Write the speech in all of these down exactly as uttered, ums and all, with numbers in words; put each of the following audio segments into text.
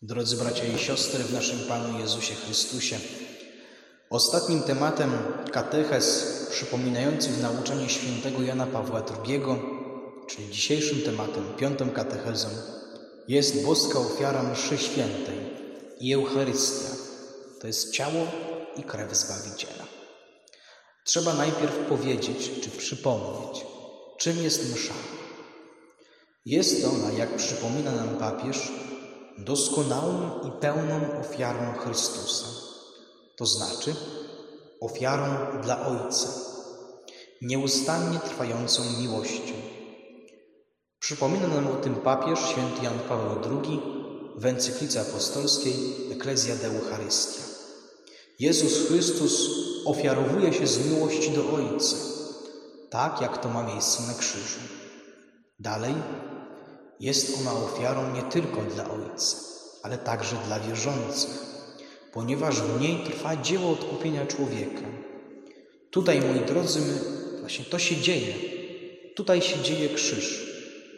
Drodzy bracia i siostry w naszym Panu Jezusie Chrystusie, ostatnim tematem katechez przypominających nauczanie świętego Jana Pawła drugiego, czyli dzisiejszym tematem, piątą katechezą, jest boska ofiara mszy świętej i Eucharystia. To jest ciało i krew Zbawiciela. Trzeba najpierw powiedzieć, czy przypomnieć, czym jest msza. Jest ona, jak przypomina nam papież, doskonałą i pełną ofiarą Chrystusa, to znaczy ofiarą dla Ojca, nieustannie trwającą miłością. Przypomina nam o tym papież święty Jan Paweł drugi w encyklice apostolskiej Ecclesia de Eucharystia. Jezus Chrystus ofiarowuje się z miłości do Ojca, tak jak to ma miejsce na krzyżu. Dalej, jest ona ofiarą nie tylko dla Ojca, ale także dla wierzących, ponieważ w niej trwa dzieło odkupienia człowieka. Tutaj, moi drodzy, my, właśnie to się dzieje. Tutaj się dzieje krzyż.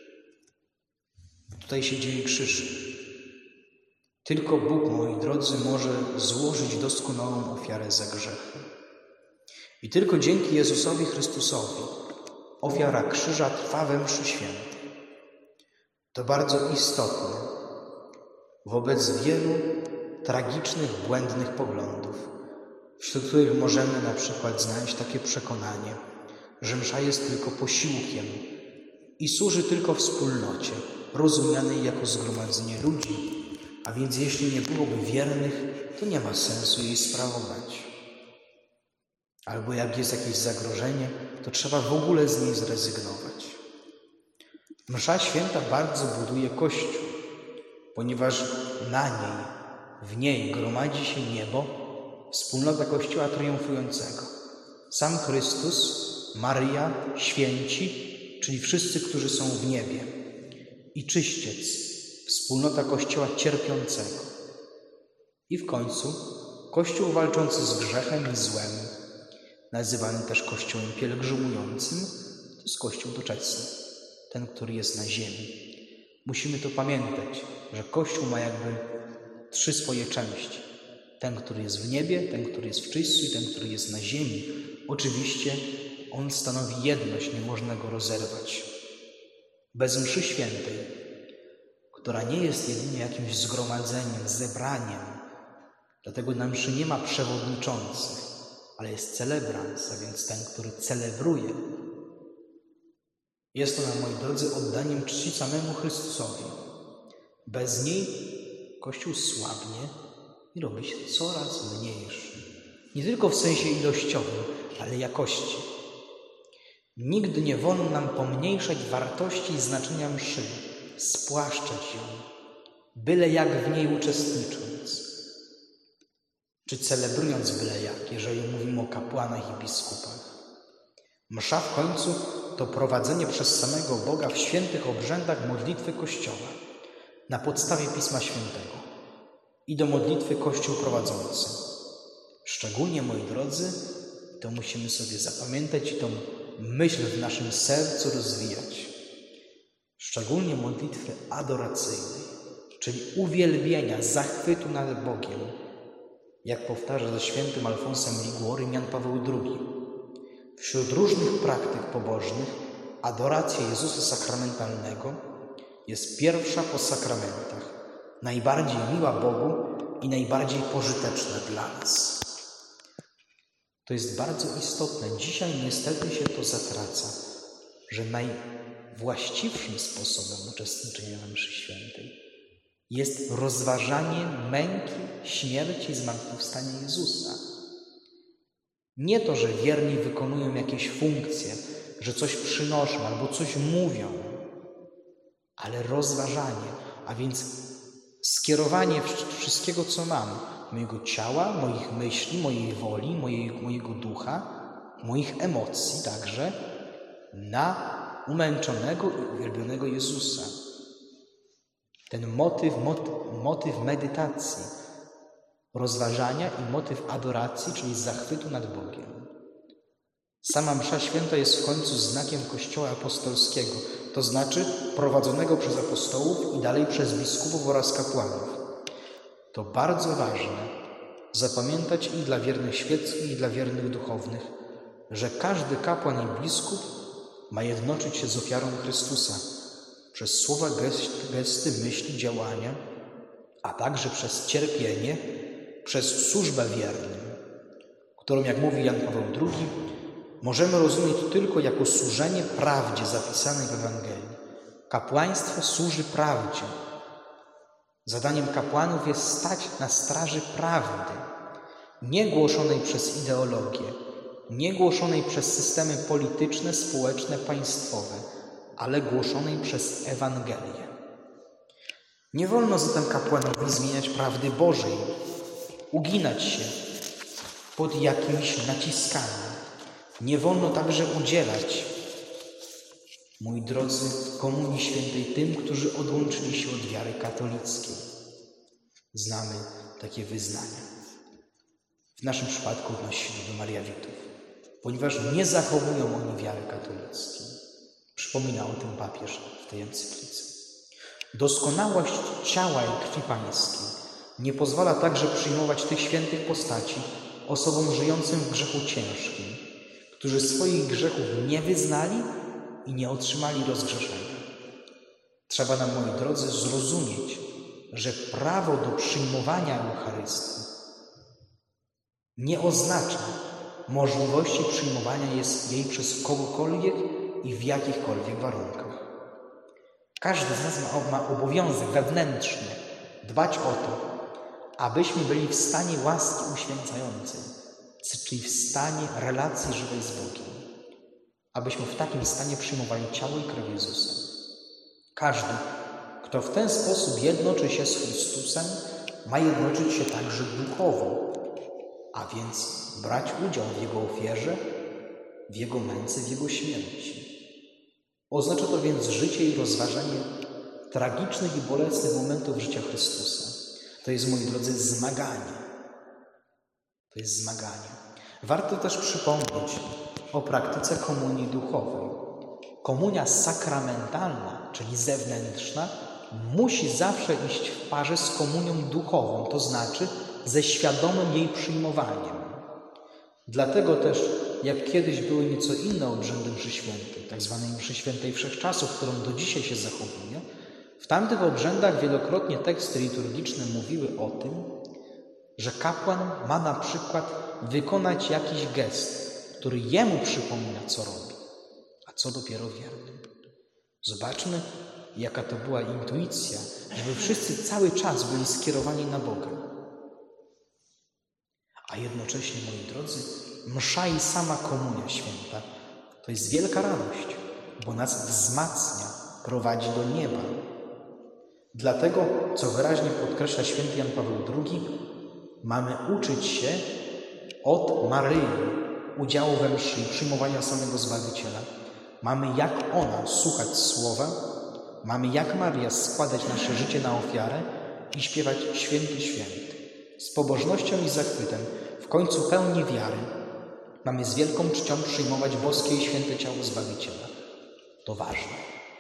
Tutaj się dzieje krzyż. Tylko Bóg, moi drodzy, może złożyć doskonałą ofiarę za grzechy. I tylko dzięki Jezusowi Chrystusowi ofiara krzyża trwa we mszy świętej. To bardzo istotne wobec wielu tragicznych, błędnych poglądów, wśród których możemy na przykład znaleźć takie przekonanie, że msza jest tylko posiłkiem i służy tylko wspólnocie, rozumianej jako zgromadzenie ludzi, a więc jeśli nie byłoby wiernych, to nie ma sensu jej sprawować. Albo jak jest jakieś zagrożenie, to trzeba w ogóle z niej zrezygnować. Msza święta bardzo buduje Kościół, ponieważ na niej, w niej gromadzi się niebo, wspólnota Kościoła triumfującego. Sam Chrystus, Maryja, święci, czyli wszyscy, którzy są w niebie, i czyściec, wspólnota Kościoła cierpiącego. I w końcu Kościół walczący z grzechem i złem, nazywany też Kościołem pielgrzymującym, to jest Kościół doczesny, ten, który jest na ziemi. Musimy to pamiętać, że Kościół ma jakby trzy swoje części. Ten, który jest w niebie, ten, który jest w czyśćcu i ten, który jest na ziemi. Oczywiście on stanowi jedność, nie można go rozerwać. Bez mszy świętej, która nie jest jedynie jakimś zgromadzeniem, zebraniem, dlatego na mszy nie ma przewodniczących, ale jest celebrant, a więc ten, który celebruje. Jest ona, moi drodzy, oddaniem czci samemu Chrystusowi. Bez niej Kościół słabnie i robi się coraz mniejszy. Nie tylko w sensie ilościowym, ale jakości. Nigdy nie wolno nam pomniejszać wartości i znaczenia mszy, spłaszczać ją, byle jak w niej uczestnicząc, czy celebrując byle jak, jeżeli mówimy o kapłanach i biskupach. Msza w końcu to prowadzenie przez samego Boga w świętych obrzędach modlitwy Kościoła na podstawie Pisma Świętego i do modlitwy Kościół prowadzący. Szczególnie, moi drodzy, to musimy sobie zapamiętać i tą myśl w naszym sercu rozwijać. Szczególnie modlitwy adoracyjnej, czyli uwielbienia, zachwytu nad Bogiem, jak powtarza ze świętym Alfonsem Liguorym Jan Paweł drugi. Wśród różnych praktyk pobożnych adoracja Jezusa sakramentalnego jest pierwsza po sakramentach, najbardziej miła Bogu i najbardziej pożyteczna dla nas. To jest bardzo istotne. Dzisiaj niestety się to zatraca, że najwłaściwszym sposobem uczestniczenia w mszy świętej jest rozważanie męki, śmierci i zmartwychwstania Jezusa. Nie to, że wierni wykonują jakieś funkcje, że coś przynoszą albo coś mówią, ale rozważanie, a więc skierowanie wszystkiego, co mam, mojego ciała, moich myśli, mojej woli, mojej, mojego ducha, moich emocji także, na umęczonego i uwielbionego Jezusa. Ten motyw, motyw, motyw medytacji, rozważania i motyw adoracji, czyli zachwytu nad Bogiem. Sama msza święta jest w końcu znakiem Kościoła apostolskiego, to znaczy prowadzonego przez apostołów i dalej przez biskupów oraz kapłanów. To bardzo ważne zapamiętać i dla wiernych świeckich, i dla wiernych duchownych, że każdy kapłan i biskup ma jednoczyć się z ofiarą Chrystusa przez słowa, gesty, myśli, działania, a także przez cierpienie, przez służbę wiernym, którą, jak mówi Jan Paweł drugi, możemy rozumieć tylko jako służenie prawdzie zapisanej w Ewangelii. Kapłaństwo służy prawdzie. Zadaniem kapłanów jest stać na straży prawdy, nie głoszonej przez ideologię, nie głoszonej przez systemy polityczne, społeczne, państwowe, ale głoszonej przez Ewangelię. Nie wolno zatem kapłanowi zmieniać prawdy Bożej, uginać się pod jakimś naciskami. Nie wolno także udzielać, moi drodzy, Komunii Świętej tym, którzy odłączyli się od wiary katolickiej. Znamy takie wyznania. W naszym przypadku odnosi się do Mariawitów, ponieważ nie zachowują oni wiary katolickiej. Przypomina o tym papież w tej encyklice. Doskonałość ciała i krwi pańskiej nie pozwala także przyjmować tych świętych postaci osobom żyjącym w grzechu ciężkim, którzy swoich grzechów nie wyznali i nie otrzymali rozgrzeszenia. Trzeba nam, moi drodzy, zrozumieć, że prawo do przyjmowania Eucharystii nie oznacza możliwości przyjmowania jej przez kogokolwiek i w jakichkolwiek warunkach. Każdy z nas ma, ma obowiązek wewnętrzny dbać o to, abyśmy byli w stanie łaski uświęcającej, czyli w stanie relacji żywej z Bogiem. Abyśmy w takim stanie przyjmowali ciało i krew Jezusa. Każdy, kto w ten sposób jednoczy się z Chrystusem, ma jednoczyć się także duchowo, a więc brać udział w Jego ofierze, w Jego męce, w Jego śmierci. Oznacza to więc życie i rozważanie tragicznych i bolesnych momentów życia Chrystusa. To jest, moi drodzy, zmaganie. To jest zmaganie. Warto też przypomnieć o praktyce komunii duchowej. Komunia sakramentalna, czyli zewnętrzna, musi zawsze iść w parze z komunią duchową, to znaczy ze świadomym jej przyjmowaniem. Dlatego też, jak kiedyś były nieco inne obrzędy mszy świętej, tak zwanej mszy świętej wszechczasów, którą do dzisiaj się zachowuje, w tamtych obrzędach wielokrotnie teksty liturgiczne mówiły o tym, że kapłan ma na przykład wykonać jakiś gest, który jemu przypomina, co robi, a co dopiero wiernym. Zobaczmy, jaka to była intuicja, żeby wszyscy cały czas byli skierowani na Boga. A jednocześnie, moi drodzy, msza i sama komunia święta to jest wielka radość, bo nas wzmacnia, prowadzi do nieba. Dlatego, co wyraźnie podkreśla święty Jan Paweł drugi, mamy uczyć się od Maryi udziału we mszy i przyjmowania samego Zbawiciela. Mamy jak ona słuchać słowa, mamy jak Maria składać nasze życie na ofiarę i śpiewać Święty, Święty. Z pobożnością i zachwytem, w końcu pełni wiary, mamy z wielką czcią przyjmować boskie i święte ciało Zbawiciela. To ważne.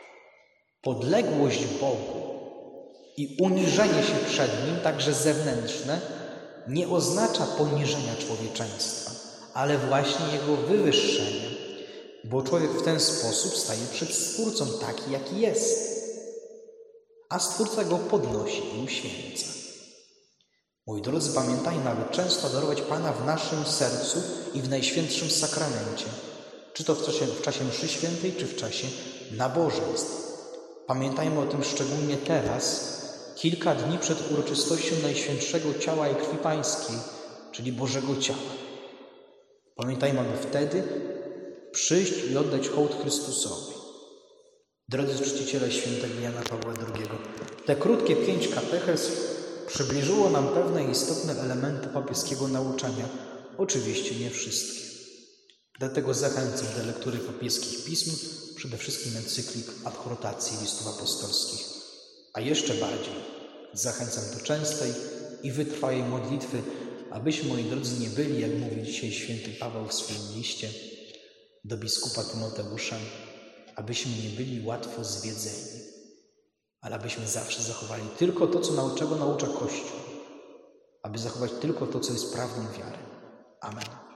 Podległość Bogu i uniżenie się przed Nim, także zewnętrzne, nie oznacza poniżenia człowieczeństwa, ale właśnie jego wywyższenia, bo człowiek w ten sposób staje przed Stwórcą taki, jaki jest, a Stwórca go podnosi i uświęca. Moi drodzy, pamiętajmy, aby często adorować Pana w naszym sercu i w Najświętszym Sakramencie, czy to w czasie, w czasie mszy świętej, czy w czasie nabożeństw. Pamiętajmy o tym szczególnie teraz, kilka dni przed uroczystością Najświętszego Ciała i Krwi Pańskiej, czyli Bożego Ciała. Pamiętajmy, aby wtedy przyjść i oddać hołd Chrystusowi. Drodzy czciciele świętego Jana Pawła drugiego, te krótkie pięć katechez przybliżyło nam pewne istotne elementy papieskiego nauczania, oczywiście nie wszystkie. Dlatego zachęcam do lektury papieskich pism, przede wszystkim encyklik, adhortacji, listów apostolskich, a jeszcze bardziej zachęcam do częstej i wytrwałej modlitwy, abyśmy, moi drodzy, nie byli, jak mówi dzisiaj święty Paweł w swoim liście do biskupa Tymoteusza, abyśmy nie byli łatwo zwiedzeni, ale abyśmy zawsze zachowali tylko to, co czego naucza Kościół. aby zachować tylko to, co jest prawdą wiary. Amen.